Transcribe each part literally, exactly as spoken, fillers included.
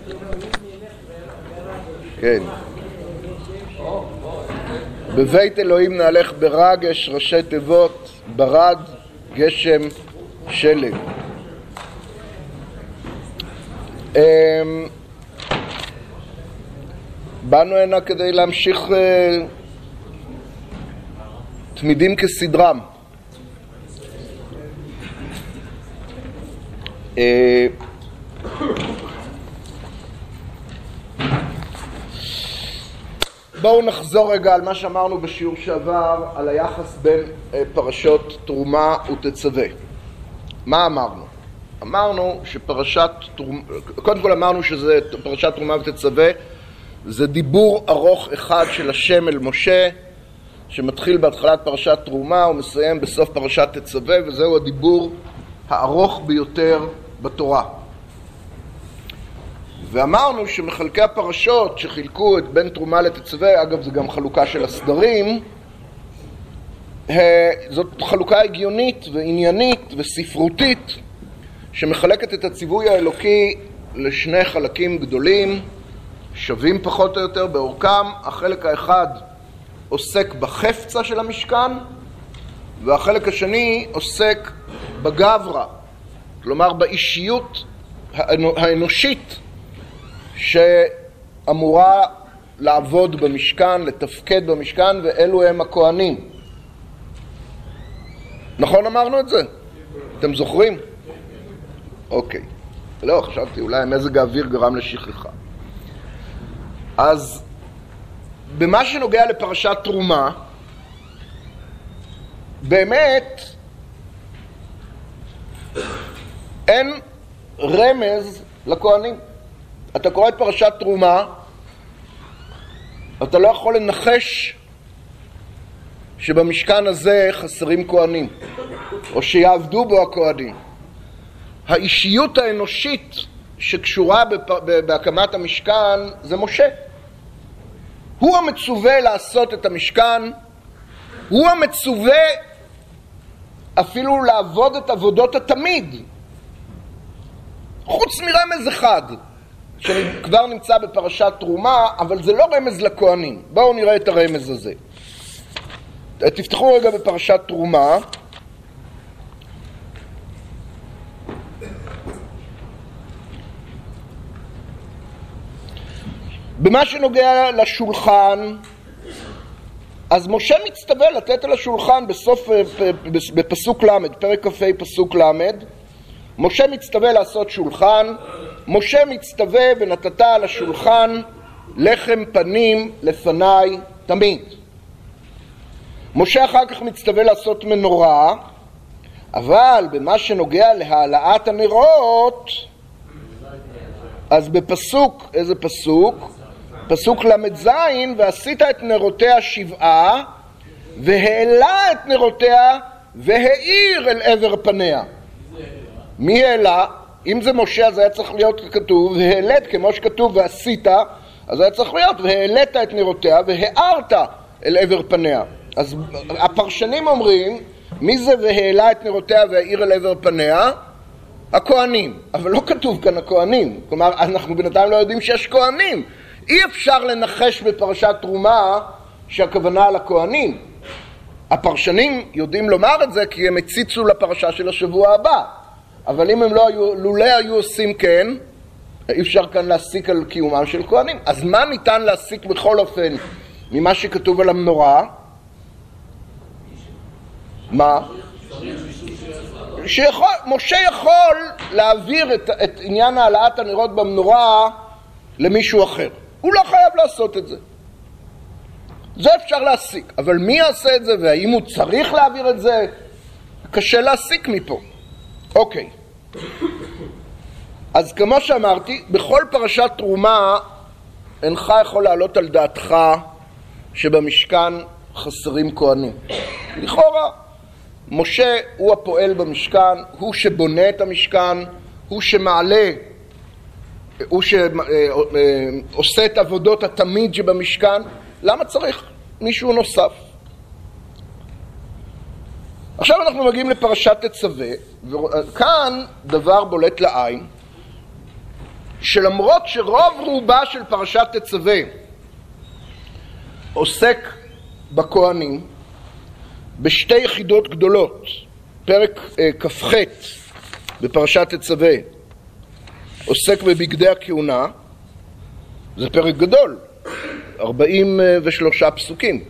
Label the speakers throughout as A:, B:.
A: כן. בבית אלוהים נהלך ברגש, ראשי תיבות, ברד, גשם, שלג. באנו הנה כדי להמשיך תמידים כסדרם. בואו נחזור רגע על מה שאמרנו בשיעור שעבר על היחס בין פרשות תרומה ותצווה. מה אמרנו? אמרנו שפרשת תרומה, קודם כל אמרנו שזה פרשת תרומה ותצווה, זה דיבור ארוך אחד של השם אל משה, שמתחיל בהתחלת פרשת תרומה ומסיים בסוף פרשת תצווה, וזהו הדיבור הארוך ביותר בתורה. ואמרנו שמחלקי הפרשות שחילקו את בין תרומה לתצווה, אגב זה גם חלוקה של הסדרים, זאת חלוקה הגיונית ועניינית וספרותית, שמחלקת את הציווי האלוקי לשני חלקים גדולים, שווים פחות או יותר באורכם. החלק האחד עוסק בחפצה של המשכן, והחלק השני עוסק בגברה, כלומר באישיות האנושית שאמורה לעבוד במשכן, לתפקד במשכן, ואלו הם הכהנים. נכון אמרנו את זה? אתם זוכרים? אוקיי. לא, חשבתי, אולי מזג האוויר גרם לשכחה. אז במה שנוגע לפרשת תרומה, באמת אין רמז לכהנים. אתה קורא את פרשת תרומה, אתה לא יכול לנחש שבמשכן הזה חסרים כהנים, או שיעבדו בו הכהנים. האישיות האנושית שקשורה בהקמת המשכן זה משה. הוא המצווה לעשות את המשכן, הוא המצווה אפילו לעבוד את עבודות התמיד, חוץ מרמז אחד שכבר נמצא בפרשת תרומה, אבל זה לא רמז לכהנים. בואו נראה את הרמז הזה. תפתחו רגע בפרשת תרומה. במה שנוגע לשולחן, אז משה מצטווה לתת על השולחן בסוף, בפסוק למד, פרק כ"ה פסוק למד, משה מצטווה לעשות שולחן. משה מצטווה ונתת על השולחן לחם פנים לפניי תמיד. משה אחר כך מצטווה לעשות מנורה, אבל במה שנוגע להעלאת הנרות, אז בפסוק, איזה פסוק? פסוק למד זין, ועשית את נרותיה שבעה, והעלה את נרותיה והאיר אל עבר פניה. מי העלה? אם זה משה אז היה צריך להיות כתוב והעלית, כמו שכתוב ועשית, אז היה צריך להיות והעלית את נרותיה והארת אל עבר פניה. אז הפרשנים אומרים, מי זה והעלה את נרותיה והאיר אל עבר פניה? הכהנים. אבל לא כתוב כאן הכהנים, כלומר אנחנו בינתיים לא יודעים שיש כהנים. אי אפשר לנחש בפרשת תרומה שהכוונה על הכהנים. הפרשנים יודעים לומר את זה כי הם הציצו לפרשה של השבוע הבא, אבל אם הם לא היו, לולא היו עושים כן, אי אפשר כאן להסיק על קיומם של כהנים. אז מה ניתן להסיק בכל אופן ממה שכתוב על המנורה? מה? שיכול, משה יכול להעביר את, את עניין העלאת הנרות במנורה למישהו אחר. הוא לא חייב לעשות את זה. זה אפשר להסיק. אבל מי יעשה את זה והאם הוא צריך להעביר את זה? קשה להסיק מפה. אוקיי. אז כמו שאמרתי, בכל פרשת תרומה אינך יכול לעלות על דעתך שבמשכן חסרים כהנים. לכאורה, משה הוא הפועל במשכן, הוא שבונה את המשכן, הוא שמעלה, הוא שעושה את עבודות התמיד שבמשכן. למה צריך מישהו נוסף? עכשיו אנחנו מגיעים לפרשת תצווה, וכאן דבר בולט לעין. שלמרות שרוב רובה של פרשת תצווה עוסק בכהנים בשתי יחידות גדולות, פרק אה, כ"ח בפרשת תצווה עוסק בבגדי הכהונה, זה פרק גדול, ארבעים ושלושה פסוקים.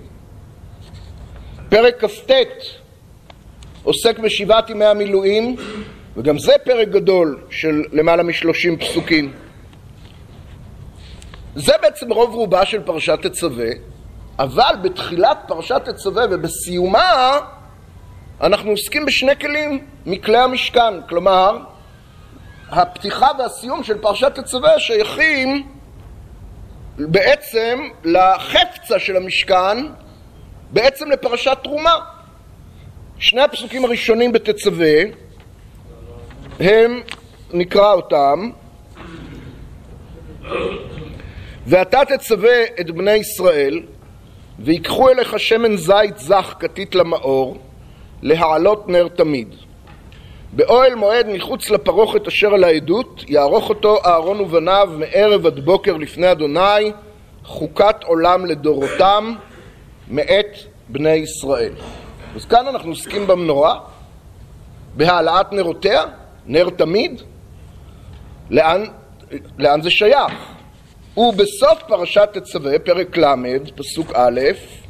A: פרק כ"ט עוסק בשבעת ימי המילואים, וגם זה פרק גדול של למעלה משלושים פסוקים. זה בעצם רוב רובה של פרשת תצווה, אבל בתחילת פרשת תצווה ובסיומה אנחנו עוסקים בשני כלים מכלי המשכן. כלומר, הפתיחה והסיום של פרשת תצווה שייכים בעצם לחפצה של המשכן, בעצם לפרשת תרומה. שני הפסוקים הראשונים בתצווה הם, נקרא אותם, ואתה תצווה את בני ישראל ויקחו אליך שמן זית זך כתית למאור להעלות נר תמיד. באוהל מועד מחוץ לפרוכת אשר על העדות יערוך אותו אהרון ובניו מערב עד בוקר לפני אדוני, חוקת עולם לדורותם מאת בני ישראל. אז כאן אנחנו עוסקים במנורה, בהעלאת נרותיה, נר תמיד. לאן, לאן זה שייך? ובסוף פרשת תצווה, פרק למד, פסוק א',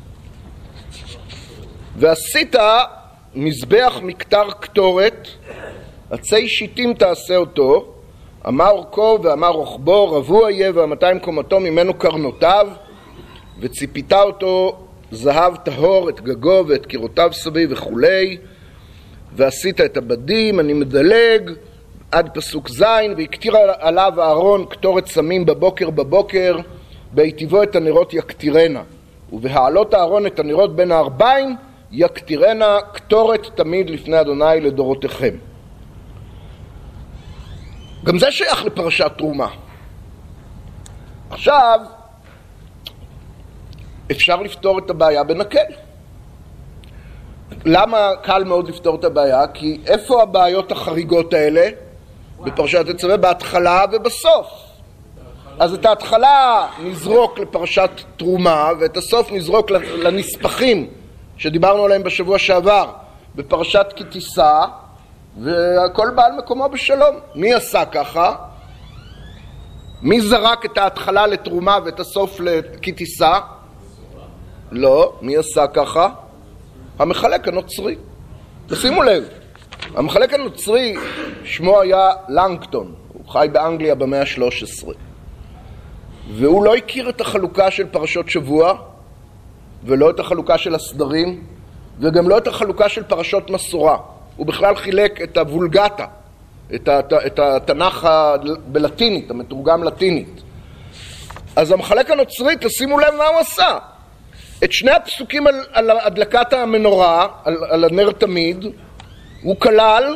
A: ועשית מזבח מקטר קטורת, עצי שיטים תעשה אותו, אמר אורכו ואמר רוחבו, רבוע יהיה והמאתיים קומתו ממנו קרנותיו, וציפיתה אותו זהב טהור, את גגו ואת קירותיו סביב וכולי. ועשית את הבדים, אני מדלג עד פסוק זין, והקטיר עליו אהרון קטורת סמים בבוקר בבוקר, בהיטיבו את הנרות יקטירנה, ובהעלות אהרון את הנרות בין הארבעים יקטירנה קטורת תמיד לפני אדוני לדורותיכם. גם זה שייך לפרשת תרומה. עכשיו אפשר לפתור את הבעיה בנקל. למה קל מאוד לפתור את הבעיה? כי איפה הבעיות החריגות האלה? בפרשת תצווה, בהתחלה ובסוף. אז את ההתחלה נזרוק לפרשת תרומה, ואת הסוף נזרוק לנספחים שדיברנו עליהם בשבוע שעבר בפרשת כי תישא, והכל בא על מקומו בשלום. מי עשה ככה? מי זרק את ההתחלה לתרומה ואת הסוף לכי תישא? לא. מי עשה ככה? המחלק הנוצרי. תשימו לב, המחלק הנוצרי שמו היה לנגטון, הוא חי באנגליה במאה ה-שלוש עשרה, והוא לא הכיר את החלוקה של פרשות שבוע, ולא את החלוקה של הסדרים, וגם לא את החלוקה של פרשות מסורה. הוא בכלל חילק את הוולגטה, את, הת, את התנ"ך בלטינית, המתורגם לטינית. אז המחלק הנוצרי, תשימו לב מה הוא עשה. את שני הפסוקים על, על הדלקת המנורה, על, על הנר תמיד, הוא כלל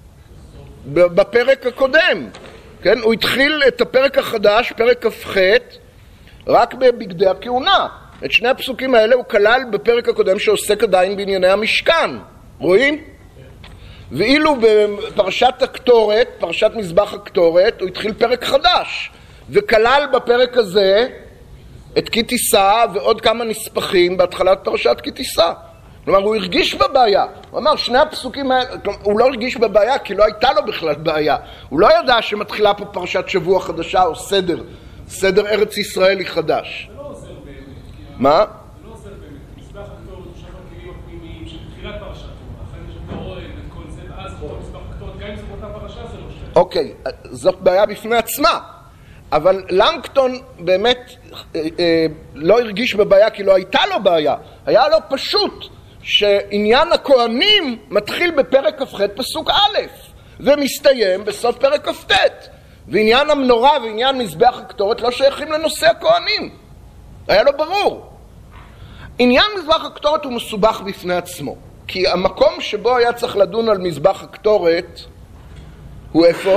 A: בפרק הקודם. כן? הוא התחיל את הפרק החדש, פרק כ"ח, רק בבגדי הכהונה. את שני הפסוקים האלה הוא כלל בפרק הקודם שעוסק עדיין בענייני המשכן. רואים? ואילו בפרשת הקטורת, פרשת מזבח הקטורת, הוא התחיל פרק חדש, וכלל בפרק הזה את כי תישא ועוד כמה נספחים בהתחלת פרשת כי תישא. כלומר, הוא הרגיש בבעיה. הוא אמר, שני הפסוקים האלה, הוא לא הרגיש בבעיה כי לא הייתה לו בכלל בעיה. הוא לא ידע שמתחילה פה פרשת שבוע חדשה או סדר, סדר ארץ ישראלי חדש.
B: זה לא עוזר באמת.
A: מה?
B: זה לא עוזר באמת. מזבח הקטורת הוא שם הכלים הפנימיים של תחילת פרשת תרומה. אחרי יש את האוהל ואת כל זה, ואז אותו מזבח הקטורת, גם אם זה באותה פרשה, זה לא שם.
A: אוקיי, זאת בעיה בפני עצמה. אבל לנגטון באמת אה, אה, לא הרגיש בבעיה כי לא הייתה לו בעיה. היה לו פשוט שעניין הכהנים מתחיל בפרק כ"ח פסוק א' ומסתיים בסוף פרק כ"ט. ועניין המנורה ועניין מזבח הקטורת לא שייכים לנושא הכהנים. היה לו ברור. עניין מזבח הקטורת הוא מסובך בפני עצמו. כי המקום שבו היה צריך לדון על מזבח הקטורת הוא איפה?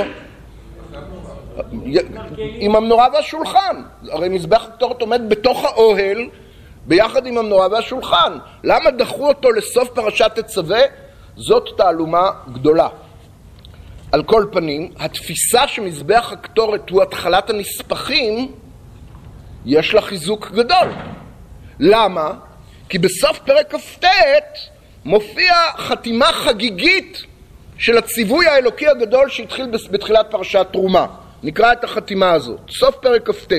A: עם המנורה והשולחן. הרי מזבח הקטורת עומד בתוך האוהל ביחד עם המנורה והשולחן. למה דחו אותו לסוף פרשת תצווה? זאת תעלומה גדולה. על כל פנים, התפיסה שמזבח הקטורת הוא התחלת הנספחים, יש לה חיזוק גדול. למה? כי בסוף פרק כ"ט מופיע חתימה חגיגית של הציווי האלוקי הגדול שהתחיל בתחילת פרשת תרומה. נקרא את החתימה הזאת, סוף פרק כ"ט.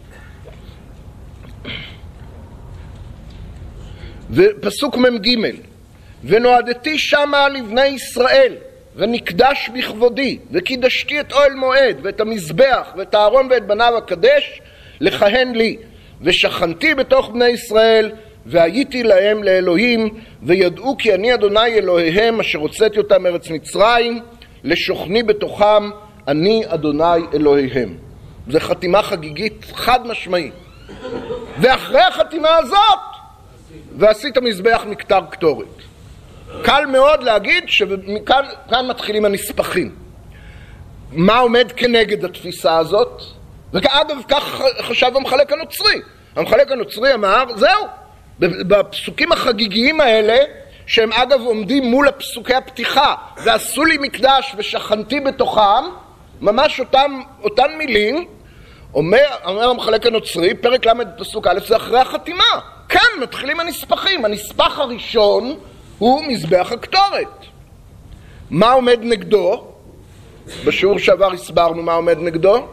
A: ופסוק מ"ג: ונועדתי שמה לבני ישראל ונקדש בכבודי וקידשתי את אוהל מועד ואת המזבח ואת הארון ואת בניו הקדש לכהן לי, ושכנתי בתוך בני ישראל והייתי להם לאלוהים, וידעו כי אני אדוני אלוהיהם אשר הוצאתי אותם מארץ מצרים, לשוכני בתוכם אני אדוני אלוהיהם. זו חתימה חגיגית חד משמעית. ואחרי החתימה הזאת ועשית מזבח מכתר קטורת. קל מאוד להגיד שמכאן כאן מתחילים הנספחים. מה עומד כנגד התפיסה הזאת? ואגב, כך חשב המחלק הנוצרי. המחלק הנוצרי אמר, זהו, בפסוקים החגיגיים האלה, שהם אגב עומדים מול הפסוקי הפתיחה, ועשו לי מקדש ושכנתי בתוכם, ממש אותם, אותן מילים, אומר, אומר המחלק הנוצרי, פרק למד פסוק א', זה אחרי החתימה. כאן מתחילים הנספחים. הנספח הראשון הוא מזבח הקטורת. מה עומד נגדו? בשיעור שעבר הסברנו מה עומד נגדו.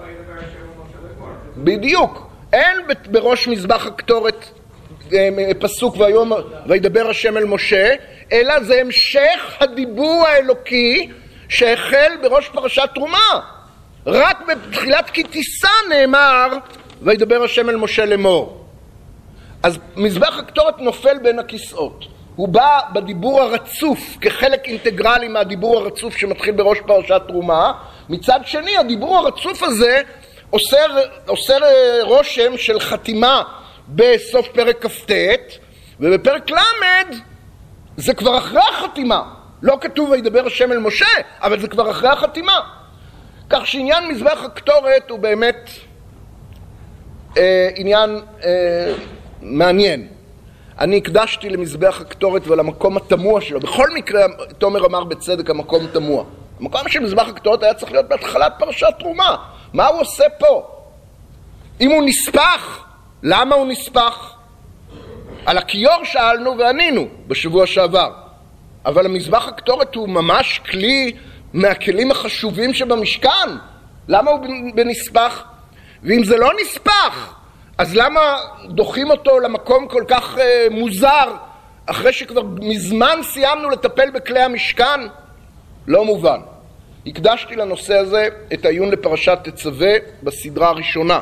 A: בדיוק. אין בראש מזבח הקטורת פסוק ויום וידבר השם אל משה, אלא זה המשך הדיבור האלוקי שהחל בראש פרשת תרומה. רק בתחילת כי תישא נאמר וידבר השם אל משה לאמור. אז מזבח הקטורת נופל בין הכיסאות. הוא בא בדיבור הרצוף כחלק אינטגרלי מהדיבור הרצוף שמתחיל בראש פרשת תרומה. מצד שני, הדיבור הרצוף הזה עושה, עושה רושם של חתימה בסוף פרק כ"ט, ובפרק למד זה כבר אחרי החתימה. לא כתוב וידבר השם אל משה, אבל זה כבר אחרי החתימה. כך שעניין מזבח הקטורת הוא באמת אה, עניין אה, מעניין. אני הקדשתי למזבח הקטורת ולמקום התמוה שלו. בכל מקרה, תומר אמר בצדק, המקום תמוה. המקום של מזבח הקטורת היה צריך להיות בהתחלת פרשת תרומה. מה הוא עושה פה? אם הוא נספח, למה הוא נספח? על הכיור שאלנו וענינו בשבוע שעבר. אבל המזבח הקטורת הוא ממש כלי מהכלים החשובים שבמשכן. למה הוא בנספח? ואם זה לא נספח, אז למה דוחים אותו למקום כל כך אה, מוזר, אחרי שכבר מזמן סיימנו לטפל בכלי המשכן? לא מובן. הקדשתי לנושא הזה את העיון לפרשת תצווה בסדרה הראשונה.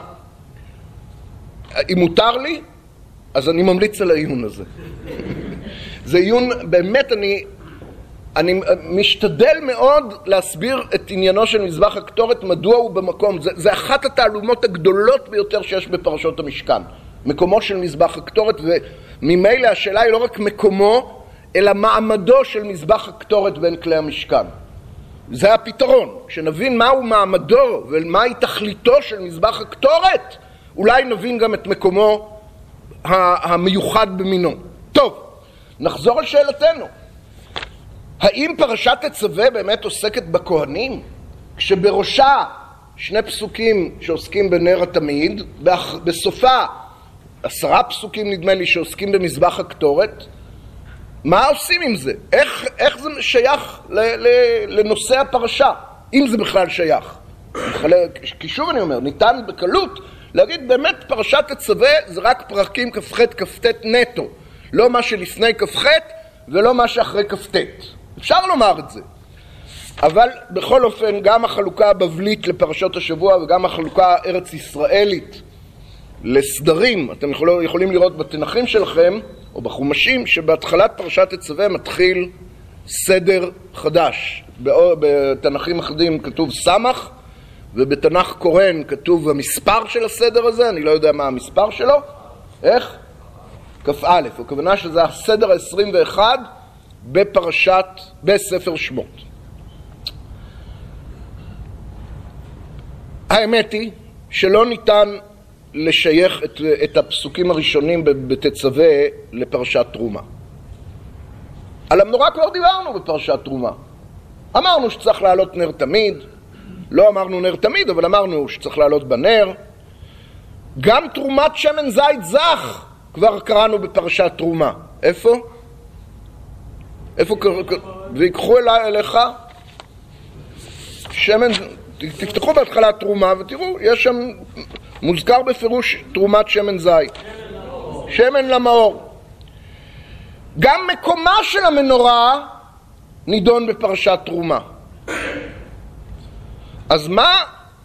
A: אם מותר לי, אז אני ממליץ על העיון הזה. זה עיון, באמת אני, אני משתדל מאוד להסביר את עניינו של מזבח הקטורת, מדוע הוא במקום. זה, זה אחת התעלומות הגדולות ביותר שיש בפרשות המשכן. מקומו של מזבח הקטורת, וממילא השאלה היא לא רק מקומו, אלא מעמדו של מזבח הקטורת בין כלי המשכן. זה הפתרון. כשנבין מהו מעמדו ומהי תכליתו של מזבח הקטורת, אולי נבין גם את מקומו המיוחד במינו. טוב, נחזור על שאלתנו. האם פרשת תצווה באמת עוסקת בכהנים? כשבראשה שני פסוקים שעוסקים בנר התמיד, בסופה עשרה פסוקים נדמה לי שעוסקים במזבח הקטורת, מה עושים עם זה? איך, איך זה שייך ל, ל, לנושא הפרשה? אם זה בכלל שייך. כי שוב אני אומר, ניתן בקלות להגיד באמת פרשת תצווה זה רק פרקים כ"ח כ"ט נטו. לא מה שלפני כ"ח ולא מה שאחרי כ"ט. אפשר לומר את זה. אבל בכל אופן גם החלוקה הבבלית לפרשות השבוע וגם החלוקה הארץ ישראלית לסדרים, אתם יכול, יכולים לראות בתנכים שלכם או בחומשים שבהתחלת פרשת תצווה מתחיל סדר חדש. בתנכים אחדים כתוב סמך, ובתנך קורן כתוב המספר של הסדר הזה, אני לא יודע מה המספר שלו. איך? כ"א, הכוונה שזה הסדר ה-עשרים ואחת בפרשת, בספר שמות. האמת היא שלא ניתן לשייך את, את הפסוקים הראשונים בתצווה לפרשת תרומה. על המנורה כבר דיברנו בפרשת תרומה. אמרנו שצריך לעלות נר תמיד, לא אמרנו נר תמיד, אבל אמרנו שצריך לעלות בנר. גם תרומת שמן זית זך, כבר קראנו בפרשת תרומה. איפה? איפה קראנו? ויקחו אליי אליך שמן, תפתחו בהתחלה תרומה ותראו, יש שם מוזכר בפירוש תרומת שמן זית. שמן למאור. גם מקומה של המנורה נידון בפרשת תרומה. אז מה,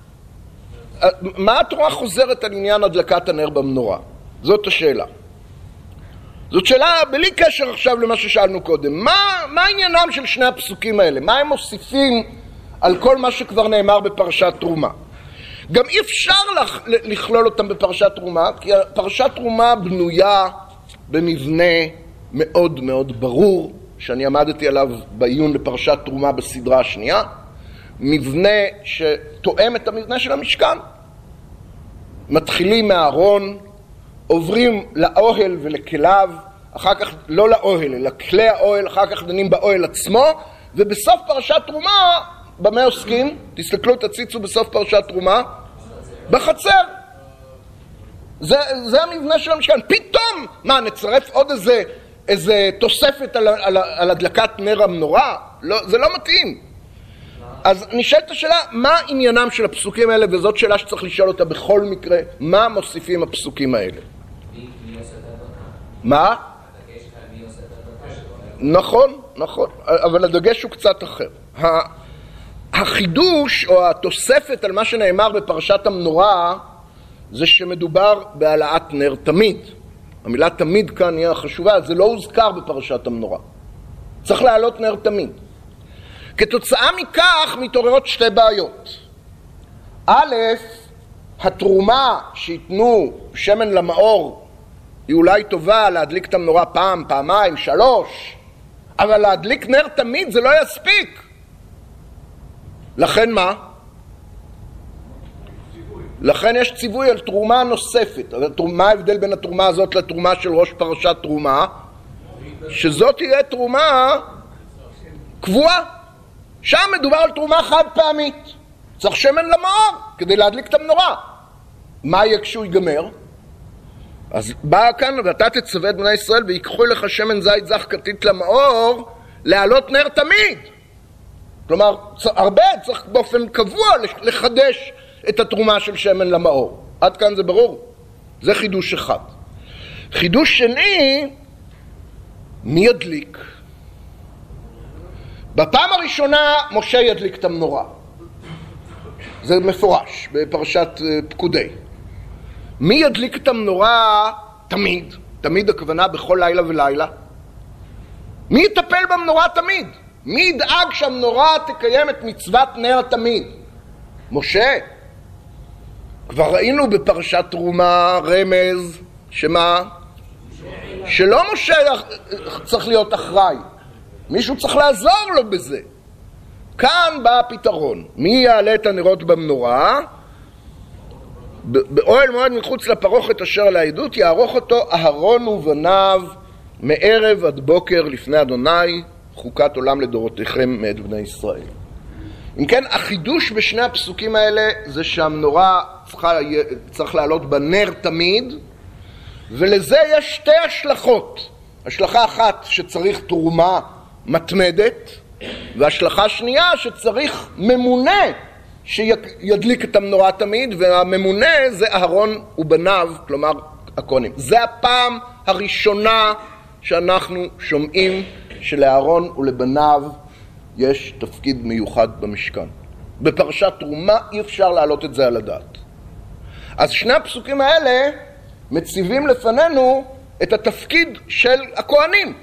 A: מה התורה חוזרת על עניין הדלקת הנר במנורה? זאת השאלה. זאת שאלה בלי קשר עכשיו למה ששאלנו קודם. מה, מה עניינם של שני הפסוקים האלה? מה הם מוסיפים על כל מה שכבר נאמר בפרשת תרומה? גם אי אפשר לכלול אותם בפרשת תרומה, כי פרשת תרומה בנויה במבנה מאוד מאוד ברור, שאני עמדתי עליו בעיון לפרשת תרומה בסדרה השנייה, מבנה שתואם את המבנה של המשכן. מתחילים מהארון, עוברים לאוהל ולכליו, אחר כך לא לאוהל, אלא כלי האוהל, אחר כך דנים באוהל עצמו, ובסוף פרשת תרומה, במה עוסקים? תסתכלו, תציצו בסוף פרשת תרומה, בחצר. זה, זה המבנה של המשכן. פתאום, מה, נצרף עוד איזה, איזה תוספת על, על, על הדלקת נר המנורה? לא, זה לא מתאים. אז נשאלת השאלה, מה עניינם של הפסוקים האלה, וזאת שאלה שצריך לשאול אותה בכל מקרה, מה מוסיפים הפסוקים האלה?
C: מי עושה את הדלקה?
A: מה?
C: הדגש כאן, מי עושה את הדלקה?
A: נכון, נכון, אבל הדגש הוא קצת אחר. החידוש או התוספת על מה שנאמר בפרשת המנורה, זה שמדובר בהעלאת נר תמיד. המילה תמיד כאן היא החשובה, זה לא הוזכר בפרשת המנורה. צריך להעלות נר תמיד. כתוצאה מכך מתעוררות שתי בעיות. א', התרומה שיתנו שמן למאור היא אולי טובה להדליק את המנורה פעם, פעמיים, שלוש, אבל להדליק נר תמיד זה לא יספיק. לכן מה? לכן יש ציווי על תרומה נוספת. מה ההבדל בין התרומה הזאת לתרומה של ראש פרשת תרומה? שזאת תהיה תרומה קבועה. שם מדובר על תרומה חד פעמית. צריך שמן למאור כדי להדליק את המנורה. מה יהיה כשהוא ייגמר? אז באה כאן, ואתה תצווה את בני ישראל ויקחו לך שמן זית זך כתית למאור להעלות נר תמיד. כלומר, הרבה צריך באופן קבוע לחדש את התרומה של שמן למאור. עד כאן זה ברור. זה חידוש אחד. חידוש שני, מי ידליק? בפעם הראשונה משה ידליק את המנורה. זה מפורש בפרשת פקודי. מי ידליק את המנורה תמיד? תמיד הכוונה בכל לילה ולילה. מי יטפל במנורה תמיד? מי ידאג שהמנורה תקיים את מצוות נר תמיד? משה. כבר ראינו בפרשת תרומה רמז שמה? שלא משה צריך להיות אחראי. מישהו צריך לעזור לו בזה. כאן בא הפתרון. מי יעלה את הנרות במנורה? באוהל מועד מחוץ לפרוכת אשר על העדות יערוך אותו אהרון ובניו מערב עד בוקר לפני אדוני חוקת עולם לדורותיכם מאת בני ישראל. אם כן, החידוש בשני הפסוקים האלה זה שהמנורה צריכה, צריך לעלות בנר תמיד, ולזה יש שתי השלכות. השלכה אחת שצריך תרומה מתמדת, והשלכה שנייה שצריך ממונה שידליק את המנורה תמיד, והממונה זה אהרון ובניו, כלומר הכהנים. זה הפעם הראשונה שאנחנו שומעים שלאהרון ולבניו יש תפקיד מיוחד במשכן. בפרשת תרומה אי אפשר להעלות את זה על הדעת. אז שני הפסוקים האלה מציבים לפנינו את התפקיד של הכהנים.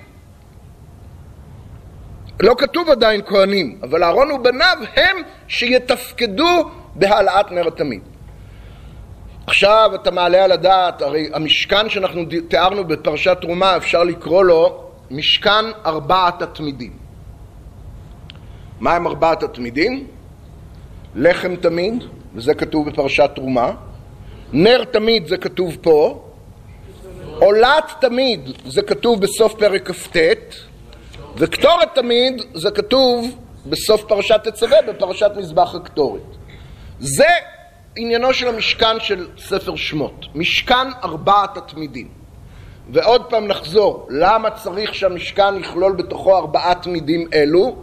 A: לא כתוב עדיין כהנים, אבל אהרון ובניו הם שיתפקדו בהעלאת נר תמיד. עכשיו אתה מעלה על הדעת, הרי המשכן שאנחנו תיארנו בפרשת תרומה אפשר לקרוא לו משכן ארבעת התמידים. מה הם ארבעת התמידים? לחם תמיד, וזה כתוב בפרשת תרומה. נר תמיד זה כתוב פה. עולת תמיד זה כתוב בסוף פרק כ"ט. וקטורת תמיד זה כתוב בסוף פרשת תצווה, בפרשת מזבח הקטורת. זה עניינו של המשכן של ספר שמות, משכן ארבעת התמידים. ועוד פעם נחזור, למה צריך שהמשכן יכלול בתוכו ארבעה תמידים אלו?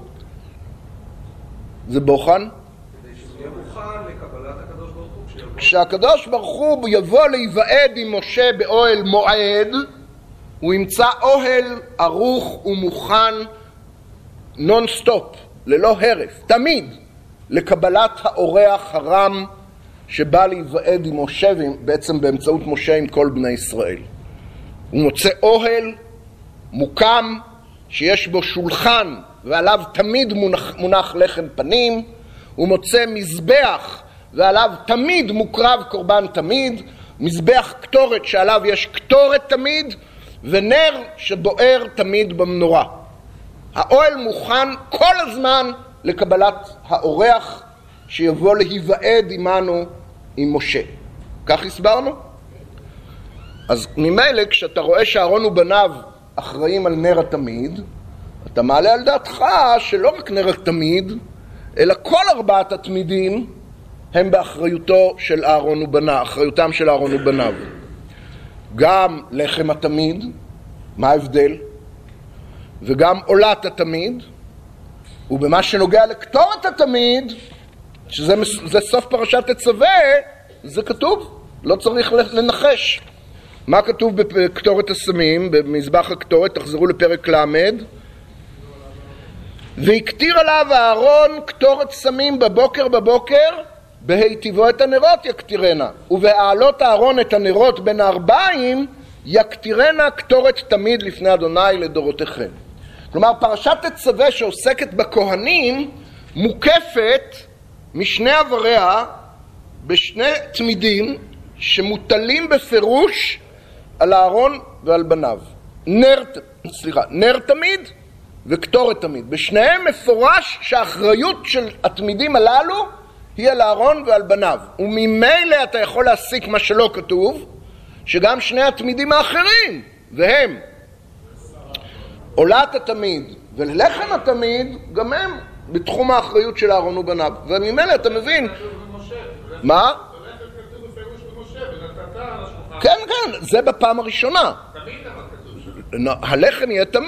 A: זה בוחן?
D: כדי שזה יהיה מוכן לקבלת הקדוש ברוך הוא.
A: כשהקדוש ברוך הוא יבוא להיוועד עם משה באוהל מועד, הוא ימצא אוהל ערוך ומוכן נון סטופ, ללא הרף, תמיד, לקבלת האורח הרם שבא להיוועד עם משה, בעצם באמצעות משה עם כל בני ישראל. הוא מוצא אוהל מוקם שיש בו שולחן ועליו תמיד מונח, מונח לחם פנים, הוא מוצא מזבח ועליו תמיד מוקרב קורבן תמיד, מזבח קטורת שעליו יש קטורת תמיד, ונר שבוער תמיד במנורה. האוהל מוכן כל הזמן לקבלת האורח שיבוא להיוועד עמנו עם משה. כך הסברנו? אז ממילא כשאתה רואה שאהרון ובניו אחראים על נר התמיד, אתה מעלה על דעתך שלא רק נר התמיד, אלא כל ארבעת התמידים הם באחריותו של אהרון ובניו, אחריותם של אהרון ובניו. גם לחם התמיד, מה ההבדל? וגם עולת התמיד, ובמה שנוגע לקטורת התמיד, שזה זה סוף פרשת תצווה, זה כתוב, לא צריך לנחש. מה כתוב בקטורת הסמים, במזבח הקטורת, תחזרו לפרק למד. והקטיר עליו אהרון קטורת סמים בבוקר בבוקר, בהיטיבו את הנרות יקטירנה, ובהעלות אהרון את הנרות בין הארבעים, יקטירנה קטורת תמיד לפני אדוני לדורותיכם. כלומר, פרשת תצווה שעוסקת בכהנים, מוקפת משני עבריה בשני תמידים שמוטלים בפירוש על אהרון ועל בניו. נר, סליחה, נר תמיד וקטורת תמיד. בשניהם מפורש שהאחריות של התמידים הללו היא על אהרון ועל בניו. וממילא אתה יכול להסיק מה שלא כתוב, שגם שני התמידים האחרים, והם עולת התמיד ולחם התמיד, גם הם בתחום האחריות של אהרון ובניו. וממילא אתה מבין... מה? כן, כן, זה בפעם הראשונה. הלחם יהיה תמיד.